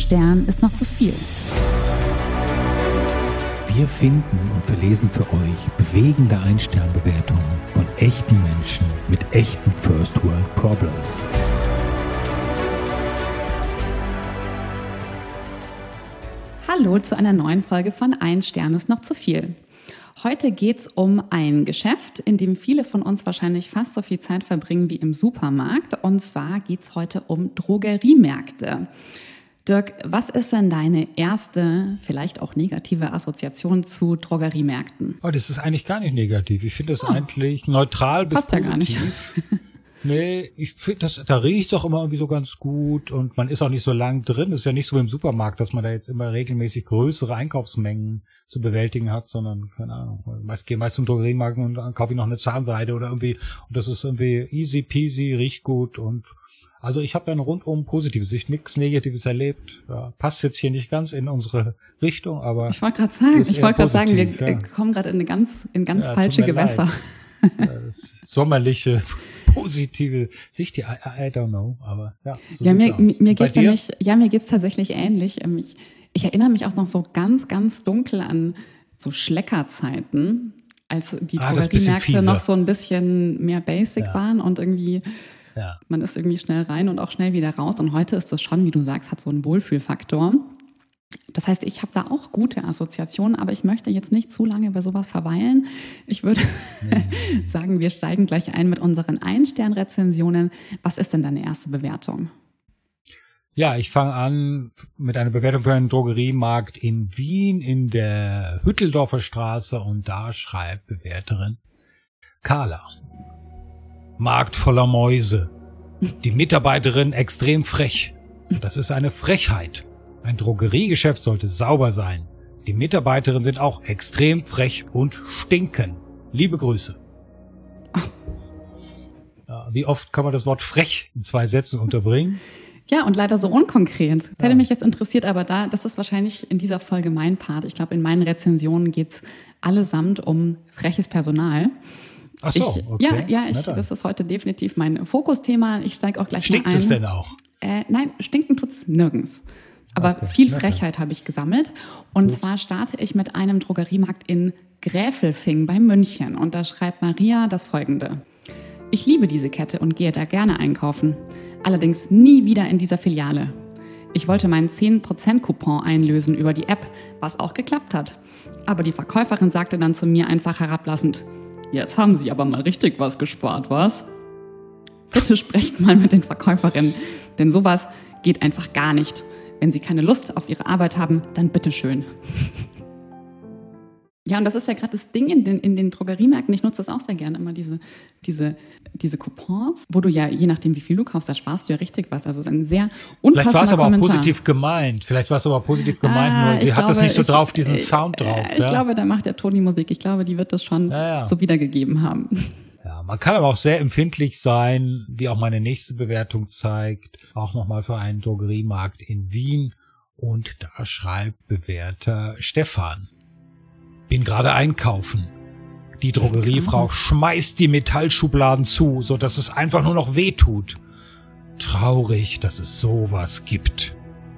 Stern ist noch zu viel. Wir finden und verlesen für euch bewegende Ein-Stern-Bewertungen von echten Menschen mit echten First-World-Problems. Hallo zu einer neuen Folge von Ein Stern ist noch zu viel. Heute geht's um ein Geschäft, in dem viele von uns wahrscheinlich fast so viel Zeit verbringen wie im Supermarkt. Und zwar geht's heute um Drogeriemärkte. Dirk, was ist denn deine erste, vielleicht auch negative Assoziation zu Drogeriemärkten? Oh, das ist eigentlich gar nicht negativ. Ich finde das eigentlich neutral bis positiv. Passt ja gar nicht. Nee, ich finde, da riecht es auch immer irgendwie so ganz gut und man ist auch nicht so lang drin. Das ist ja nicht so wie im Supermarkt, dass man da jetzt immer regelmäßig größere Einkaufsmengen zu bewältigen hat, sondern, keine Ahnung, ich gehe meist zum Drogeriemarkt und dann kaufe ich noch eine Zahnseide oder irgendwie, und das ist irgendwie easy peasy, riecht gut und also ich habe da eine rundum positive Sicht, nichts Negatives erlebt. Ja, passt jetzt hier nicht ganz in unsere Richtung, aber ich wollte gerade sagen, wir kommen gerade in ganz falsche Gewässer. Ja, das sommerliche, positive Sicht, I don't know, aber ja. So ja, mir geht's tatsächlich ähnlich. Ich erinnere mich auch noch so ganz, ganz dunkel an so Schleckerzeiten, als die Drogeriemärkte noch so ein bisschen mehr basic waren und irgendwie man ist irgendwie schnell rein und auch schnell wieder raus. Und heute ist das schon, wie du sagst, hat so einen Wohlfühlfaktor. Das heißt, ich habe da auch gute Assoziationen, aber ich möchte jetzt nicht zu lange bei sowas verweilen. Ich würde sagen, wir steigen gleich ein mit unseren Ein-Stern-Rezensionen. Was ist denn deine erste Bewertung? Ja, ich fange an mit einer Bewertung für einen Drogeriemarkt in Wien in der Hütteldorfer Straße und da schreibt Bewerterin Carla. Markt voller Mäuse. Die Mitarbeiterin extrem frech. Das ist eine Frechheit. Ein Drogeriegeschäft sollte sauber sein. Die Mitarbeiterinnen sind auch extrem frech und stinken. Liebe Grüße. Ja, wie oft kann man das Wort frech in 2 Sätzen unterbringen? Ja, und leider so unkonkret. Das hätte mich jetzt interessiert, aber das ist wahrscheinlich in dieser Folge mein Part. Ich glaube, in meinen Rezensionen geht's allesamt um freches Personal. Ach so, okay. Das ist heute definitiv mein Fokusthema. Ich steige auch gleich mal ein. Stinkt es denn auch? Nein, stinken tut's nirgends. Aber viel Frechheit habe ich gesammelt. Und zwar starte ich mit einem Drogeriemarkt in Gräfelfing bei München. Und da schreibt Maria das Folgende. Ich liebe diese Kette und gehe da gerne einkaufen. Allerdings nie wieder in dieser Filiale. Ich wollte meinen 10%-Coupon einlösen über die App, was auch geklappt hat. Aber die Verkäuferin sagte dann zu mir einfach herablassend, jetzt haben Sie aber mal richtig was gespart, was? Bitte sprecht mal mit den Verkäuferinnen, denn sowas geht einfach gar nicht. Wenn Sie keine Lust auf Ihre Arbeit haben, dann bitteschön. Ja, und das ist ja gerade das Ding in den Drogeriemärkten. Ich nutze das auch sehr gerne, immer diese Coupons, wo du ja, je nachdem wie viel du kaufst, da sparst du ja richtig was. Also es ist ein sehr unpassender Kommentar. Vielleicht war es aber auch positiv gemeint. Nur sie hat das nicht so drauf, diesen Sound drauf. Ich glaube, da macht der Toni Musik. Ich glaube, die wird das schon so wiedergegeben haben. Ja, man kann aber auch sehr empfindlich sein, wie auch meine nächste Bewertung zeigt, auch nochmal für einen Drogeriemarkt in Wien. Und da schreibt Bewerter Stefan. Bin gerade einkaufen. Die Drogeriefrau schmeißt die Metallschubladen zu, so dass es einfach nur noch weh tut. Traurig, dass es sowas gibt.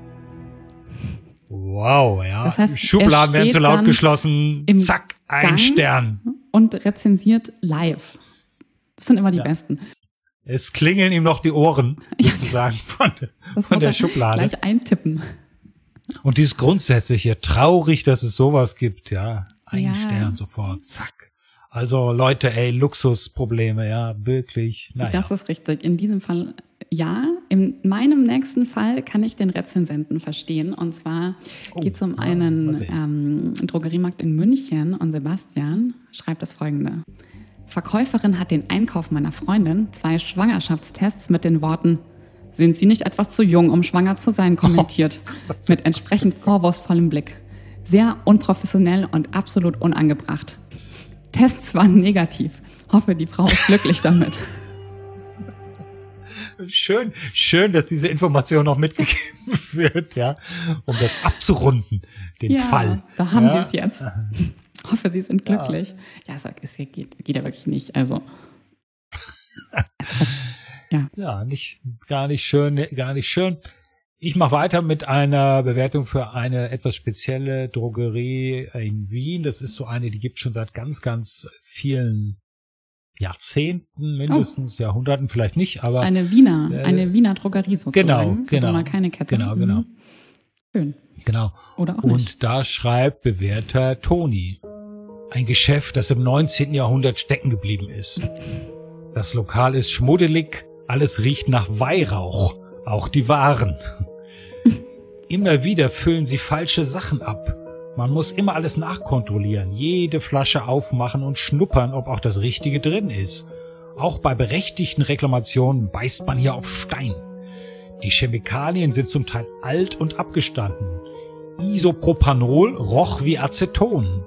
Wow, ja. Das heißt, Schubladen werden zu laut geschlossen. Zack, ein Stern. Und rezensiert live. Das sind immer die besten. Es klingeln ihm noch die Ohren, sozusagen, von der Schublade. Gleich eintippen. Und dieses grundsätzliche, traurig, dass es sowas gibt, ja. Ein Stern sofort, zack. Also Leute, Luxusprobleme, ja, wirklich. Naja. Das ist richtig. In diesem Fall ja. In meinem nächsten Fall kann ich den Rezensenten verstehen. Und zwar geht es um einen Drogeriemarkt in München. Und Sebastian schreibt das Folgende. Verkäuferin hat den Einkauf meiner Freundin 2 Schwangerschaftstests mit den Worten sind Sie nicht etwas zu jung, um schwanger zu sein, kommentiert. Mit entsprechend vorwurfsvollem Blick. Sehr unprofessionell und absolut unangebracht. Tests waren negativ. Hoffe, die Frau ist glücklich damit. Schön, dass diese Information noch mitgegeben wird, ja, um das abzurunden, den Fall. Da haben Sie es jetzt. Hoffe, Sie sind glücklich. Ja, es geht ja wirklich nicht. Also Ja, gar nicht schön. Ich mache weiter mit einer Bewertung für eine etwas spezielle Drogerie in Wien. Das ist so eine, die gibt es schon seit ganz, ganz vielen Jahrzehnten, mindestens Jahrhunderten, vielleicht nicht, aber eine Wiener Drogerie sozusagen. Genau. Also mal keine Kette. Genau. Schön. Genau. Oder auch nicht. Und da schreibt Bewerter Toni: Ein Geschäft, das im 19. Jahrhundert stecken geblieben ist. Das Lokal ist schmuddelig, alles riecht nach Weihrauch, auch die Waren. Immer wieder füllen sie falsche Sachen ab. Man muss immer alles nachkontrollieren, jede Flasche aufmachen und schnuppern, ob auch das Richtige drin ist. Auch bei berechtigten Reklamationen beißt man hier auf Stein. Die Chemikalien sind zum Teil alt und abgestanden. Isopropanol roch wie Aceton.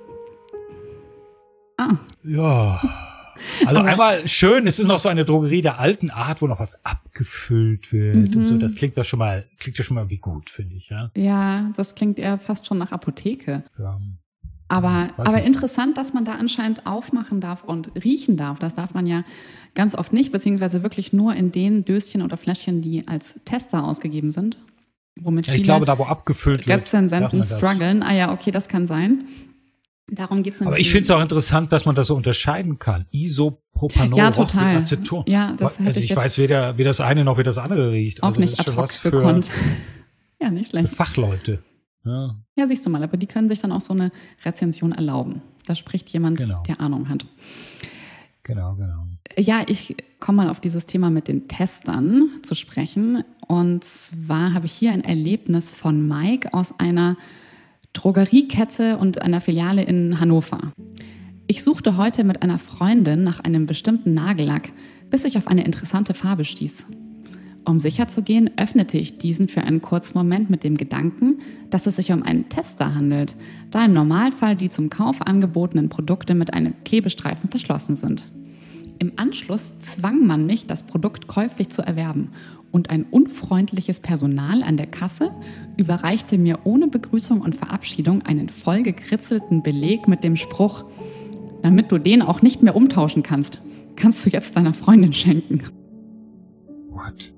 Ja. Also aber einmal schön, es ist noch so eine Drogerie der alten Art, wo noch was abgefüllt wird und so. Das klingt doch schon mal wie gut, finde ich, ja. Ja, das klingt eher fast schon nach Apotheke. Ja. Aber interessant, dass man da anscheinend aufmachen darf und riechen darf. Das darf man ja ganz oft nicht, beziehungsweise wirklich nur in den Döschen oder Fläschchen, die als Tester ausgegeben sind. Womit ja, ich glaube, da wo abgefüllt wird. Rezensenten strugglen. Ah ja, okay, das kann sein. Darum geht's aber ich finde es auch interessant, dass man das so unterscheiden kann. Isopropanol, ja, total. Aceton. Ja, das hätte also ich weiß weder, wie das eine noch wie das andere riecht. Auch also nicht ad hoc gekonnt. Ja, nicht schlecht. Für Fachleute. Ja, siehst du mal, aber die können sich dann auch so eine Rezension erlauben. Da spricht jemand, der Ahnung hat. Genau. Ja, ich komme mal auf dieses Thema mit den Testern zu sprechen. Und zwar habe ich hier ein Erlebnis von Mike aus einer Drogeriekette und einer Filiale in Hannover. Ich suchte heute mit einer Freundin nach einem bestimmten Nagellack, bis ich auf eine interessante Farbe stieß. Um sicher zu gehen, öffnete ich diesen für einen kurzen Moment mit dem Gedanken, dass es sich um einen Tester handelt, da im Normalfall die zum Kauf angebotenen Produkte mit einem Klebestreifen verschlossen sind. Im Anschluss zwang man mich, das Produkt käuflich zu erwerben, und ein unfreundliches Personal an der Kasse überreichte mir ohne Begrüßung und Verabschiedung einen vollgekritzelten Beleg mit dem Spruch: Damit du den auch nicht mehr umtauschen kannst, kannst du jetzt deiner Freundin schenken. What?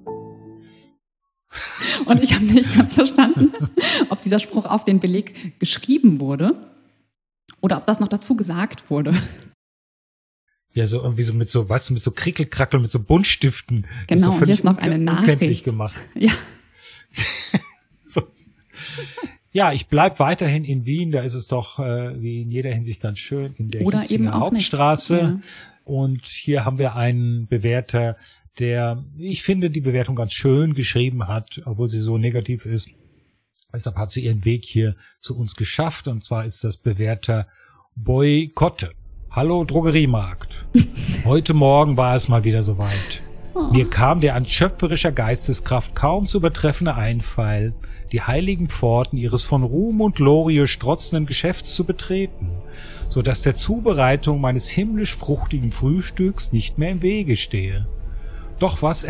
Und ich habe nicht ganz verstanden, ob dieser Spruch auf den Beleg geschrieben wurde oder ob das noch dazu gesagt wurde. Ja, so irgendwie so mit so Krickelkrackel, mit so Buntstiften. Genau, so und hier ist noch eine Nachricht. Gemacht. Ja. So. Ja, ich bleib weiterhin in Wien, da ist es doch wie in jeder Hinsicht ganz schön, in der Hitzinger Hauptstraße. Ja. Und hier haben wir einen Bewerter, der, ich finde, die Bewertung ganz schön geschrieben hat, obwohl sie so negativ ist. Deshalb hat sie ihren Weg hier zu uns geschafft, und zwar ist das Bewerter Boykotte. Hallo Drogeriemarkt. Heute Morgen war es mal wieder soweit. Mir kam der an schöpferischer Geisteskraft kaum zu übertreffende Einfall, die heiligen Pforten ihres von Ruhm und Glorie strotzenden Geschäfts zu betreten, so dass der Zubereitung meines himmlisch fruchtigen Frühstücks nicht mehr im Wege stehe. Doch was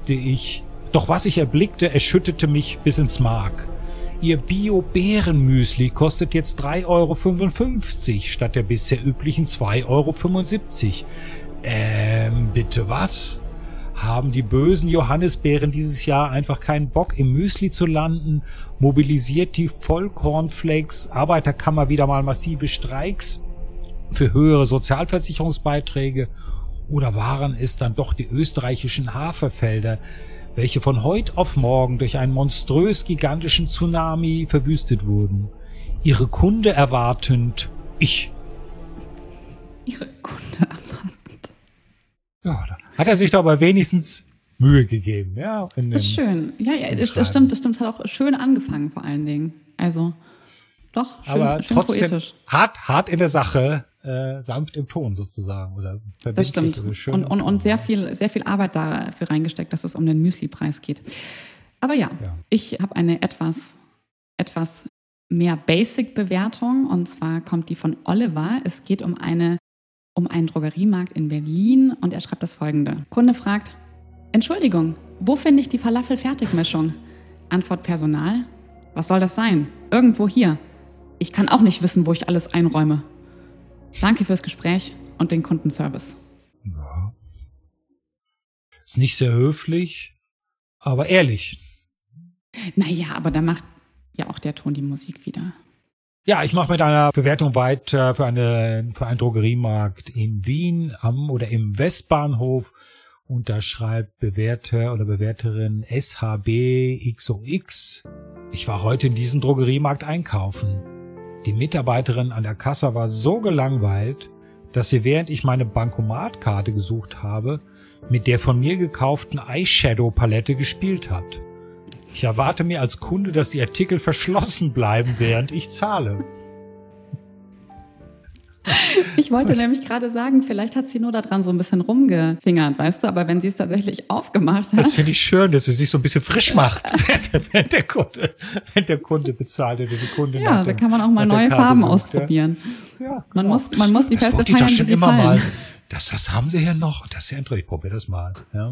ich erblickte, erschütterte mich bis ins Mark. Ihr Bio-Beerenmüsli kostet jetzt 3,55 € statt der bisher üblichen 2,75 €. Bitte was? Haben die bösen Johannisbeeren dieses Jahr einfach keinen Bock, im Müsli zu landen? Mobilisiert die Vollkornflakes Arbeiterkammer wieder mal massive Streiks für höhere Sozialversicherungsbeiträge? Oder waren es dann doch die österreichischen Haferfelder, welche von heute auf morgen durch einen monströs gigantischen Tsunami verwüstet wurden? Ihre Kunde erwartend, ich. Ihre Kunde erwartend. Ja, da hat er sich doch aber wenigstens Mühe gegeben. Ja, das ist schön. Ja, das stimmt. Das hat auch schön angefangen vor allen Dingen. Also, doch, schön, aber schön trotzdem poetisch. Hart in der Sache, sanft im Ton sozusagen. Oder das stimmt. Oder schön und sehr viel Arbeit dafür reingesteckt, dass es um den Müsli-Preis geht. Aber ja. Ich habe eine etwas mehr Basic-Bewertung, und zwar kommt die von Oliver. Es geht um einen Drogeriemarkt in Berlin, und er schreibt das Folgende. Kunde fragt: Entschuldigung, wo finde ich die Falafel-Fertigmischung? Antwort Personal: Was soll das sein? Irgendwo hier. Ich kann auch nicht wissen, wo ich alles einräume. Danke fürs Gespräch und den Kundenservice. Ja. Ist nicht sehr höflich, aber ehrlich. Naja, aber da macht ja auch der Ton die Musik wieder. Ja, ich mache mit einer Bewertung weiter für einen Drogeriemarkt in Wien oder im Westbahnhof. Und da schreibt Bewerter oder Bewerterin SHBXOX. Ich war heute in diesem Drogeriemarkt einkaufen. Die Mitarbeiterin an der Kasse war so gelangweilt, dass sie, während ich meine Bankomatkarte gesucht habe, mit der von mir gekauften Eyeshadow-Palette gespielt hat. Ich erwarte mir als Kunde, dass die Artikel verschlossen bleiben, während ich zahle. Ich wollte nämlich gerade sagen, vielleicht hat sie nur daran so ein bisschen rumgefingert, weißt du, aber wenn sie es tatsächlich aufgemacht hat. Das finde ich schön, dass sie sich so ein bisschen frisch macht, wenn der Kunde bezahlt oder die Kundin. Ja, da kann man auch mal neue Farben ausprobieren. Ja, genau. Man muss die Feste feiern, schon wie sie immer fallen. mal. Das haben sie hier noch. Das ist ja interessant. Ich probiere das mal. Ja.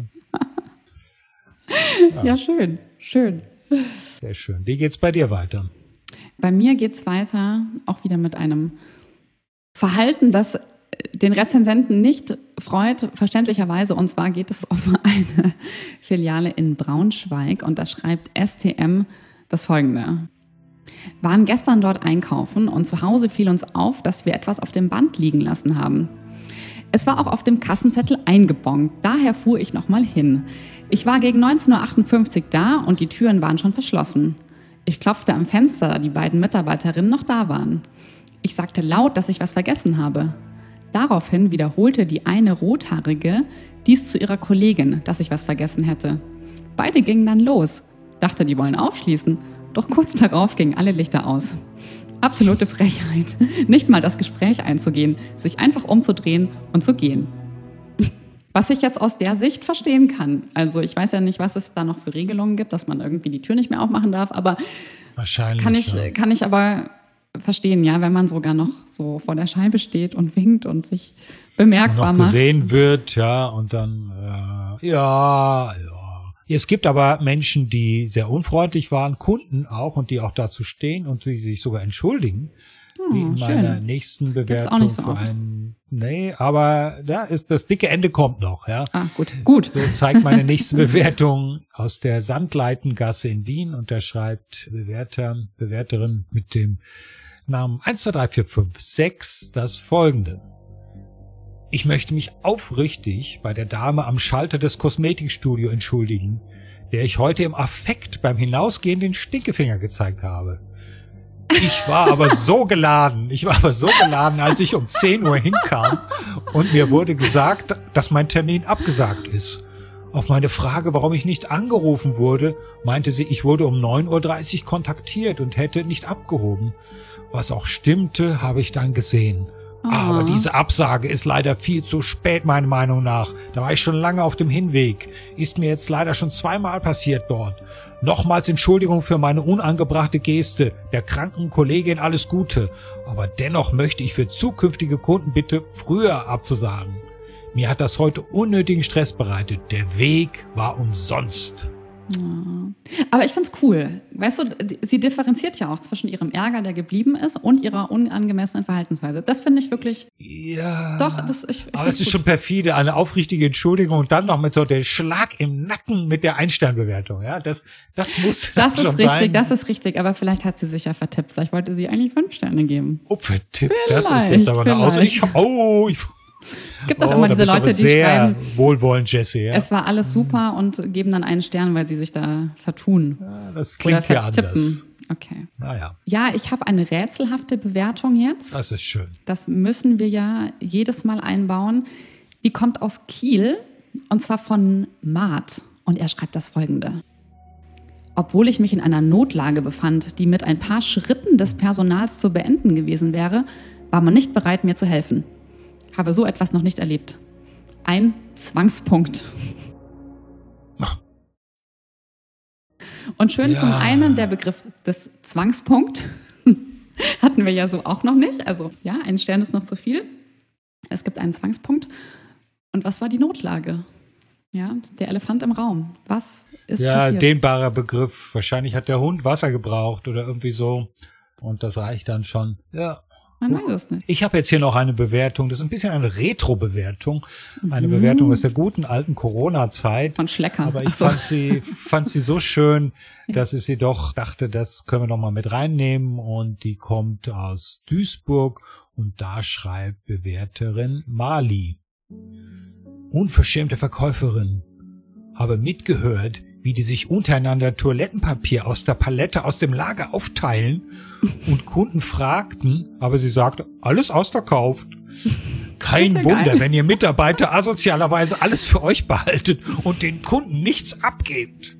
Ja, schön. Sehr schön. Wie geht's bei dir weiter? Bei mir geht's weiter, auch wieder mit einem Verhalten, das den Rezensenten nicht freut, verständlicherweise. Und zwar geht es um eine Filiale in Braunschweig. Und da schreibt STM das Folgende. Waren gestern dort einkaufen und zu Hause fiel uns auf, dass wir etwas auf dem Band liegen lassen haben. Es war auch auf dem Kassenzettel eingebongt, daher fuhr ich nochmal hin. Ich war gegen 19.58 Uhr da und die Türen waren schon verschlossen. Ich klopfte am Fenster, da die beiden Mitarbeiterinnen noch da waren. Ich sagte laut, dass ich was vergessen habe. Daraufhin wiederholte die eine Rothaarige dies zu ihrer Kollegin, dass ich was vergessen hätte. Beide gingen dann los. Dachte, die wollen aufschließen. Doch kurz darauf gingen alle Lichter aus. Absolute Frechheit. Nicht mal das Gespräch einzugehen, sich einfach umzudrehen und zu gehen. Was ich jetzt aus der Sicht verstehen kann. Also ich weiß ja nicht, was es da noch für Regelungen gibt, dass man irgendwie die Tür nicht mehr aufmachen darf, aber wahrscheinlich kann ich aber verstehen, ja, wenn man sogar noch so vor der Scheibe steht und winkt und sich bemerkbar noch macht. Gesehen wird, ja, und dann, ja. Es gibt aber Menschen, die sehr unfreundlich waren, Kunden auch, und die auch dazu stehen und die sich sogar entschuldigen. Wie in meiner nächsten Bewertung nicht so für oft. aber das dicke Ende kommt noch, ja. Ah, gut. So zeigt meine nächste Bewertung aus der Sandleitengasse in Wien, und da schreibt Bewerterin mit dem Namen 123456 das Folgende. Ich möchte mich aufrichtig bei der Dame am Schalter des Kosmetikstudio entschuldigen, der ich heute im Affekt beim Hinausgehen den Stinkefinger gezeigt habe. Ich war aber so geladen, als ich um 10 Uhr hinkam und mir wurde gesagt, dass mein Termin abgesagt ist. Auf meine Frage, warum ich nicht angerufen wurde, meinte sie, ich wurde um 9.30 Uhr kontaktiert und hätte nicht abgehoben. Was auch stimmte, habe ich dann gesehen. Aber diese Absage ist leider viel zu spät, meiner Meinung nach. Da war ich schon lange auf dem Hinweg. Ist mir jetzt leider schon 2-mal passiert dort. Nochmals Entschuldigung für meine unangebrachte Geste. Der kranken Kollegin alles Gute. Aber dennoch möchte ich für zukünftige Kunden bitte früher abzusagen. Mir hat das heute unnötigen Stress bereitet. Der Weg war umsonst. Aber ich find's cool. Weißt du, sie differenziert ja auch zwischen ihrem Ärger, der geblieben ist, und ihrer unangemessenen Verhaltensweise. Das finde ich wirklich. Ja. Doch, aber es ist schon perfide, eine aufrichtige Entschuldigung und dann noch mit so der Schlag im Nacken mit der Ein-Stern-Bewertung. Ja, das muss das schon ist richtig, sein. Das ist richtig. Aber vielleicht hat sie sich ja vertippt. Vielleicht wollte sie eigentlich 5 Sterne geben. Oh, vertippt. Das ist jetzt aber eine Aussage. Es gibt auch immer diese Leute, die schreiben, wohlwollend, Jesse. Ja. Es war alles super und geben dann einen Stern, weil sie sich da vertun. Ja, das klingt ja anders. Okay. Naja. Ja, ich habe eine rätselhafte Bewertung jetzt. Das ist schön. Das müssen wir ja jedes Mal einbauen. Die kommt aus Kiel, und zwar von Maat. Und er schreibt das Folgende. Obwohl ich mich in einer Notlage befand, die mit ein paar Schritten des Personals zu beenden gewesen wäre, war man nicht bereit, mir zu helfen. Habe so etwas noch nicht erlebt. Ein Zwangspunkt. Und schön zum einen der Begriff des Zwangspunkt. Hatten wir ja so auch noch nicht. Also ja, ein Stern ist noch zu viel. Es gibt einen Zwangspunkt. Und was war die Notlage? Ja, der Elefant im Raum. Was ist passiert? Ja, dehnbarer Begriff. Wahrscheinlich hat der Hund Wasser gebraucht oder irgendwie so. Und das reicht dann schon. Ja. Man weiß es nicht. Ich habe jetzt hier noch eine Bewertung, das ist ein bisschen eine Retro-Bewertung, eine Bewertung aus der guten alten Corona-Zeit. Von Schlecker. Aber ich fand sie so schön, dass ich sie doch dachte, das können wir noch mal mit reinnehmen, und die kommt aus Duisburg, und da schreibt Bewerterin Mali: Unverschämte Verkäuferin, habe mitgehört, wie die sich untereinander Toilettenpapier aus der Palette aus dem Lager aufteilen und Kunden fragten, aber sie sagte, alles ausverkauft. Kein Wunder, geil, wenn ihr Mitarbeiter asozialerweise alles für euch behaltet und den Kunden nichts abgebt.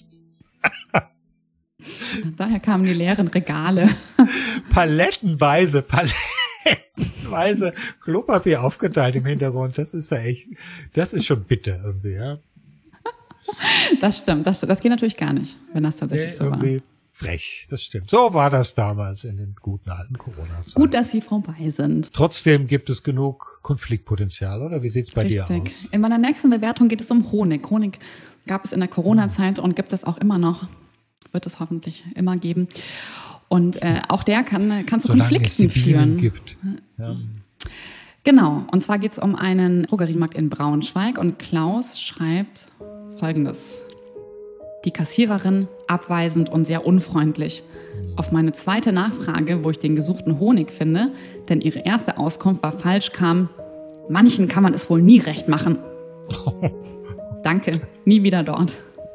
Daher kamen die leeren Regale. Palettenweise Klopapier aufgeteilt im Hintergrund. Das ist ja echt, das ist schon bitter irgendwie, ja. Das stimmt. Das geht natürlich gar nicht, wenn das tatsächlich so war. Irgendwie frech, das stimmt. So war das damals in den guten alten Corona-Zeiten. Gut, dass sie vorbei sind. Trotzdem gibt es genug Konfliktpotenzial, oder? Wie sieht's bei dir aus? In meiner nächsten Bewertung geht es um Honig. Honig gab es in der Corona-Zeit und gibt es auch immer noch. Wird es hoffentlich immer geben. Und auch der kann zu Konflikten es die führen. Bienen gibt. Ja. Genau. Und zwar geht es um einen Drogeriemarkt in Braunschweig, und Klaus schreibt Folgendes: Die Kassiererin abweisend und sehr unfreundlich. Auf meine zweite Nachfrage, wo ich den gesuchten Honig finde, denn ihre erste Auskunft war falsch, kam: Manchen kann man es wohl nie recht machen. Danke, nie wieder dort.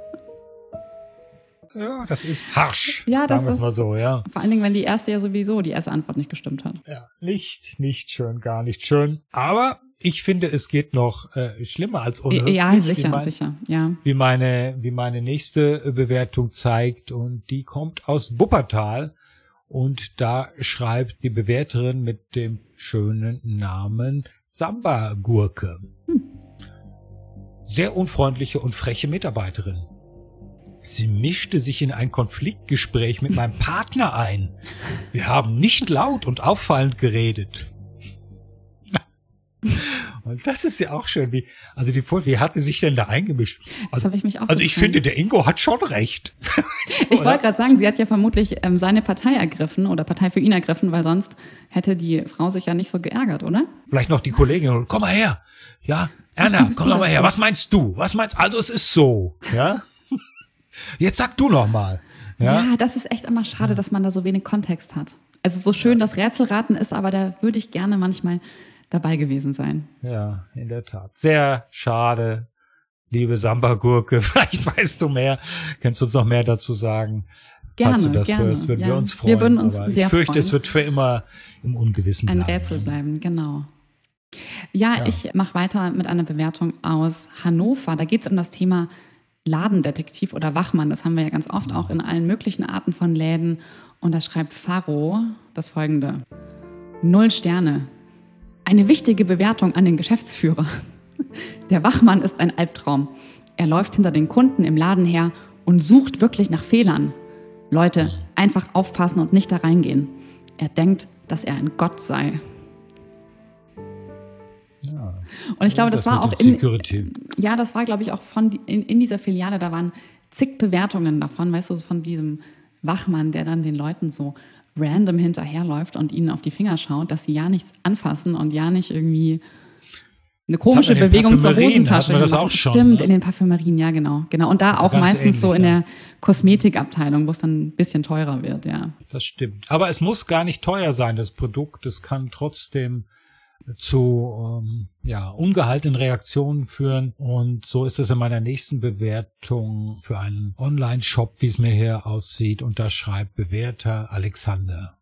Ja, das ist harsch. Ja, das sagen wir es ist mal so, ja. Vor allen Dingen, wenn die erste Antwort nicht gestimmt hat. Ja, nicht schön, gar nicht schön. Aber ich finde, es geht noch schlimmer als unhöflich. Ja, sicher, ja. Wie meine nächste Bewertung zeigt, und die kommt aus Wuppertal, und da schreibt die Bewerterin mit dem schönen Namen Samba-Gurke. Sehr unfreundliche und freche Mitarbeiterin. Sie mischte sich in ein Konfliktgespräch mit meinem Partner ein. Wir haben nicht laut und auffallend geredet. Und das ist ja auch schön. Wie hat sie sich denn da eingemischt? Das habe ich mich auch Also ich finde, der Ingo hat schon recht. Ich wollte gerade sagen, sie hat ja vermutlich seine Partei ergriffen oder Partei für ihn ergriffen, weil sonst hätte die Frau sich ja nicht so geärgert, oder? Vielleicht noch die Kollegin. Komm mal her. Ja, Erna, komm doch mal her. Was meinst du? Also es ist so. Ja. Jetzt sag du noch mal. Ja, das ist echt immer schade, dass man da so wenig Kontext hat. Also so schön das Rätselraten ist, aber da würde ich gerne manchmal dabei gewesen sein. Ja, in der Tat. Sehr schade, liebe Samba-Gurke. Vielleicht weißt du mehr, kannst du uns noch mehr dazu sagen. Gerne, falls du das hörst, würden wir uns freuen. Wir würden uns aber sehr ich fürchte, freuen. es wird für immer im Ungewissen bleiben. Ein Rätsel bleiben, genau. Ja, ich mache weiter mit einer Bewertung aus Hannover. Da geht es um das Thema Ladendetektiv oder Wachmann. Das haben wir ja ganz oft auch in allen möglichen Arten von Läden. Und da schreibt Faro das Folgende: 0 Sterne. Eine wichtige Bewertung an den Geschäftsführer. Der Wachmann ist ein Albtraum. Er läuft hinter den Kunden im Laden her und sucht wirklich nach Fehlern. Leute, einfach aufpassen und nicht da reingehen. Er denkt, dass er ein Gott sei. Ja. Und ich glaube, das war auch Security. Ja, das war, glaube ich, auch in dieser Filiale, da waren zig Bewertungen davon, weißt du, von diesem Wachmann, der dann den Leuten so random hinterherläuft und ihnen auf die Finger schaut, dass sie ja nichts anfassen und ja nicht irgendwie eine komische Bewegung zur Hosentasche. Hatten wir das auch schon, Stimmt, ne? In den Parfümerien, ja, genau. Und da auch meistens ähnlich, so in der Kosmetikabteilung, wo es dann ein bisschen teurer wird, ja. Das stimmt. Aber es muss gar nicht teuer sein, das Produkt. Es kann trotzdem zu ungehaltenen Reaktionen führen. Und so ist es in meiner nächsten Bewertung für einen Online-Shop, wie es mir hier aussieht. Und da schreibt Bewerter Alexander: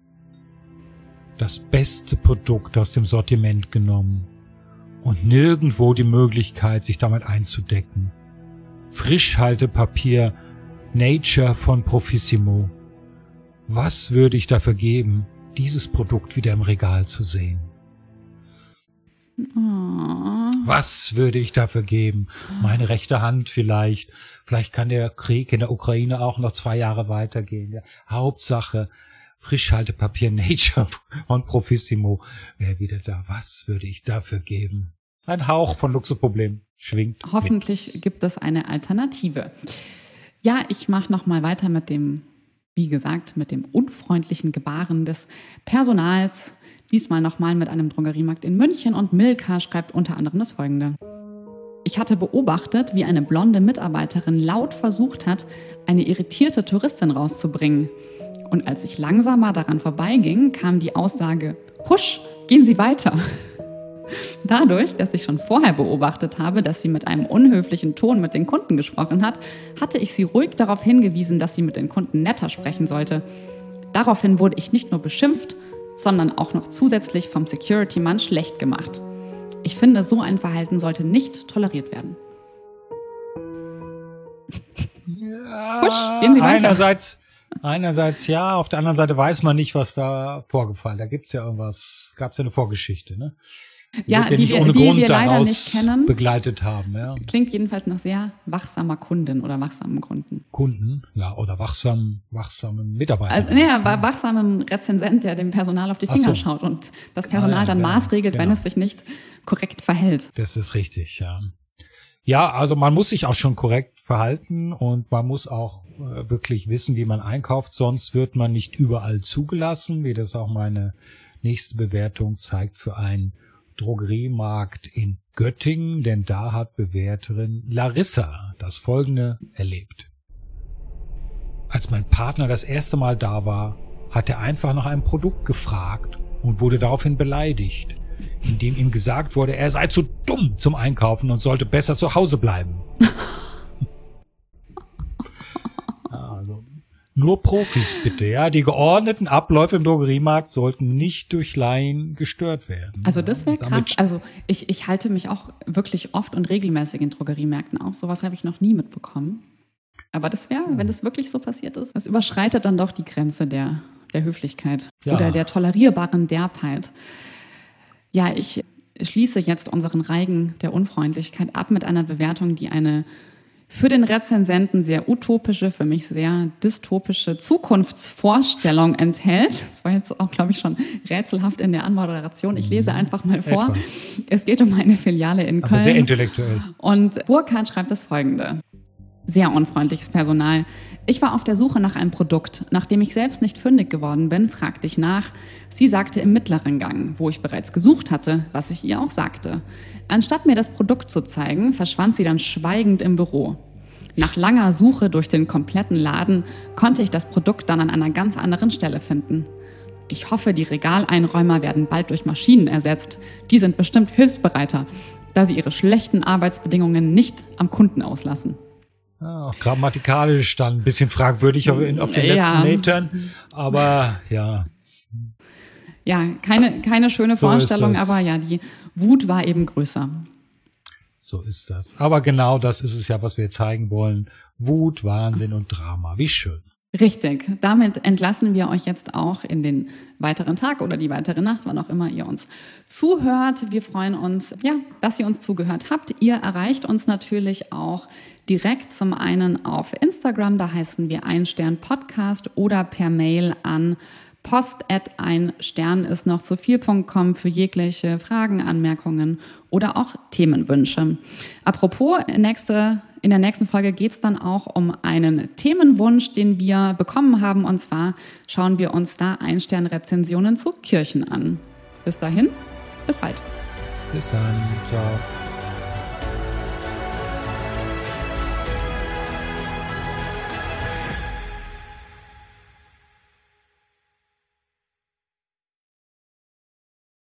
Das beste Produkt aus dem Sortiment genommen und nirgendwo die Möglichkeit, sich damit einzudecken. Frischhaltepapier Nature von Profissimo. Was würde ich dafür geben, dieses Produkt wieder im Regal zu sehen? Oh. Was würde ich dafür geben? Meine rechte Hand vielleicht. Vielleicht kann der Krieg in der Ukraine auch noch 2 Jahre weitergehen. Ja. Hauptsache, Frischhaltepapier Nature von Profissimo wäre wieder da. Was würde ich dafür geben? Ein Hauch von Luxusproblem schwingt. Hoffentlich gibt es eine Alternative. Ja, ich mache noch mal weiter mit dem Wie gesagt, mit dem unfreundlichen Gebaren des Personals. Diesmal nochmal mit einem Drogeriemarkt in München. Und Milka schreibt unter anderem das Folgende. Ich hatte beobachtet, wie eine blonde Mitarbeiterin laut versucht hat, eine irritierte Touristin rauszubringen. Und als ich langsamer daran vorbeiging, kam die Aussage, husch, gehen Sie weiter. Dadurch, dass ich schon vorher beobachtet habe, dass sie mit einem unhöflichen Ton mit den Kunden gesprochen hat, hatte ich sie ruhig darauf hingewiesen, dass sie mit den Kunden netter sprechen sollte. Daraufhin wurde ich nicht nur beschimpft, sondern auch noch zusätzlich vom Security-Mann schlecht gemacht. Ich finde, so ein Verhalten sollte nicht toleriert werden. Ja, husch, gehen Sie weiter. Einerseits ja, auf der anderen Seite weiß man nicht, was da vorgefallen. Da gab's ja eine Vorgeschichte, ne? Die wir leider nicht kennen, begleitet haben. Ja. Klingt jedenfalls nach sehr wachsamer Kundin oder wachsamen Kunden. Kunden, ja, oder wachsamen Mitarbeiter. Wachsamen Rezensent, der dem Personal auf die Finger schaut und das Personal dann maßregelt, wenn es sich nicht korrekt verhält. Das ist richtig, ja. Ja, also man muss sich auch schon korrekt verhalten und man muss auch wirklich wissen, wie man einkauft, sonst wird man nicht überall zugelassen, wie das auch meine nächste Bewertung zeigt für einen Drogeriemarkt in Göttingen, denn da hat Bewerterin Larissa das Folgende erlebt. Als mein Partner das erste Mal da war, hat er einfach nach einem Produkt gefragt und wurde daraufhin beleidigt, indem ihm gesagt wurde, er sei zu dumm zum Einkaufen und sollte besser zu Hause bleiben. Also nur Profis bitte, ja. Die geordneten Abläufe im Drogeriemarkt sollten nicht durch Laien gestört werden. Also das wäre krass. Also ich halte mich auch wirklich oft und regelmäßig in Drogeriemärkten auf. Sowas habe ich noch nie mitbekommen. Aber das wäre, wenn das wirklich so passiert ist, das überschreitet dann doch die Grenze der Höflichkeit oder der tolerierbaren Derbheit. Ja, ich schließe jetzt unseren Reigen der Unfreundlichkeit ab mit einer Bewertung, die eine für den Rezensenten sehr utopische, für mich sehr dystopische Zukunftsvorstellung enthält. Das war jetzt auch, glaube ich, schon rätselhaft in der Anmoderation. Ich lese einfach mal vor. Es geht um eine Filiale in Köln. Aber sehr intellektuell. Und Burkhard schreibt das Folgende. Sehr unfreundliches Personal. Ich war auf der Suche nach einem Produkt. Nachdem ich selbst nicht fündig geworden bin, fragte ich nach. Sie sagte im mittleren Gang, wo ich bereits gesucht hatte, was ich ihr auch sagte. Anstatt mir das Produkt zu zeigen, verschwand sie dann schweigend im Büro. Nach langer Suche durch den kompletten Laden konnte ich das Produkt dann an einer ganz anderen Stelle finden. Ich hoffe, die Regaleinräumer werden bald durch Maschinen ersetzt. Die sind bestimmt hilfsbereiter, da sie ihre schlechten Arbeitsbedingungen nicht am Kunden auslassen. Ja, auch grammatikalisch dann ein bisschen fragwürdig auf den letzten Metern, aber ja. Ja, keine schöne Vorstellung, aber ja, die Wut war eben größer. So ist das. Aber genau das ist es ja, was wir zeigen wollen. Wut, Wahnsinn und Drama. Wie schön. Richtig. Damit entlassen wir euch jetzt auch in den weiteren Tag oder die weitere Nacht, wann auch immer ihr uns zuhört. Wir freuen uns, dass ihr uns zugehört habt. Ihr erreicht uns natürlich auch direkt zum einen auf Instagram, da heißen wir #1stern-podcast oder per Mail an post@einsternisnochzuviel.com für jegliche Fragen, Anmerkungen oder auch Themenwünsche. Apropos, in der nächsten Folge geht es dann auch um einen Themenwunsch, den wir bekommen haben. Und zwar schauen wir uns da Ein-Stern-Rezensionen zu Kirchen an. Bis dahin, bis bald. Bis dann, ciao.